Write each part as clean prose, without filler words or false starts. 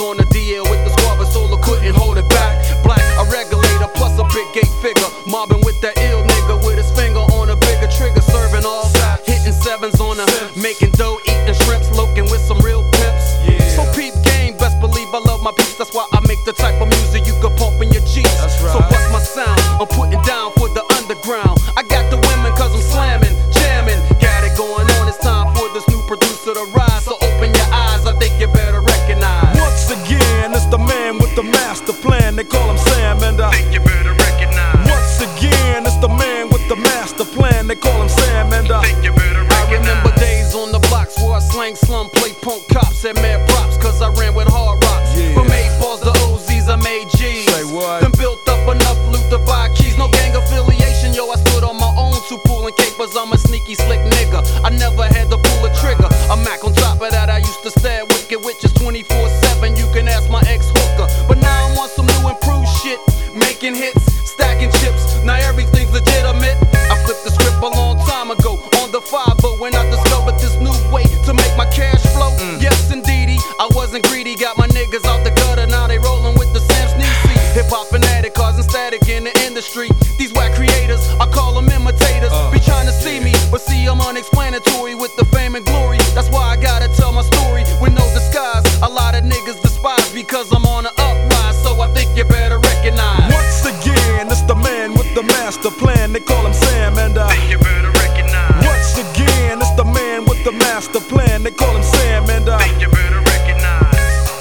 on the DL with the squad, but Solar couldn't hold it back. Black, a regulator, plus a big gate figure. Mobbing with that ill nigga with his finger on a bigger trigger. Serving all, hitting sevens on a, making dough, eating shrimps, loking with some real pimps. So peep game, best believe I love my peeps. That's why I make the type of music you could pump in your Jeeps. So what's my sound? I'm putting down for the underground. I got the women cause I'm slamming, jamming. Got it going on, it's time for this new producer to rise. So open your eyes, I think you better recognize. Once again, it's the man with the master plan. They call him Sam, and I think you better recognize. Once again, it's the man with the master plan. They call him Sam, and I think you better recognize. I remember days on the blocks where I slang slum, play punk cops, had mad props cause I ran with hard rocks. From 8 balls to OZs, I made G's. Say what? Then built up enough loot to buy keys. No gang affiliation, yo, I stood on my own, two pulling capers. I'm a sneaky slick nigga, I never had to pull a trigger. A Mac on top of that, I used to stare at wicked witches 24/7. You can ask my ex-hooker, but now I'm on some new improved shit, making hits, stacking chips. Now everything's legitimate. I flipped the script a long time ago on the 5, but when I discovered this new way to make my cash flow, yes indeedy, I wasn't greedy. Got my niggas out the gutter, now they rolling with the Sam Sneezy. Hip hop fanatic, causing static in the industry. These whack creators, I call them imitators. Be trying to see me, but see I'm unexplanatory with the fame and glory. That's why I gotta tell my story with no disguise. A lot of niggas despise because I'm on the uprise, so I think you better recognize. Once again, it's the man with the master plan. They call him Sam, and I think you better recognize. Once again, it's the man with the master plan. They call him Sam, and I think you better recognize.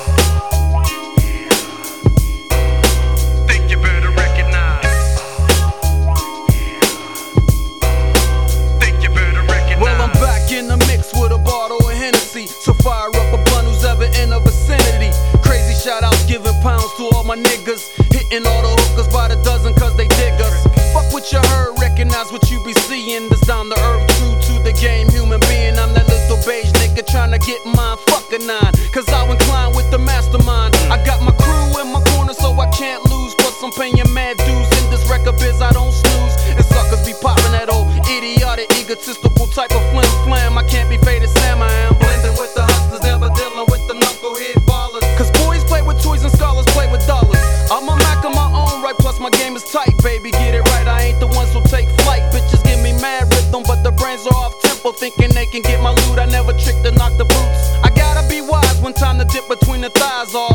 Think you better recognize. Think you better recognize. Well, I'm back in the mix with a bottle of Hennessy, so fire up a blunt who's ever in the vicinity. Crazy shout outs, giving pounds to all my niggas, hitting all the hookers by the dozen cause they dig us. Fuck what you heard, recognize what you be seeing. This down to earth, true to the game, human being. I'm that little beige nigga trying to get mine, fuck a 9, cause I incline with the mastermind. I got my crew in my corner so I can't lose, plus I'm paying mad dues. In this record biz I don't snooze, and suckers be popping that old idiotic, egotistical type of flim flam. I can't be faded Sam, I am blending with the hustlers, never dealing with the knucklehead ballers. Cause boys play with toys and scholars play with dollars. I'm a Mac on my own right, plus my game is tight, baby, get it right. I ain't the ones who take flight. Bitches give me mad rhythm, but the brains are off tempo, thinking they can get my loot. I never trick to knock the boots. I gotta be wise when time to dip between the thighs. All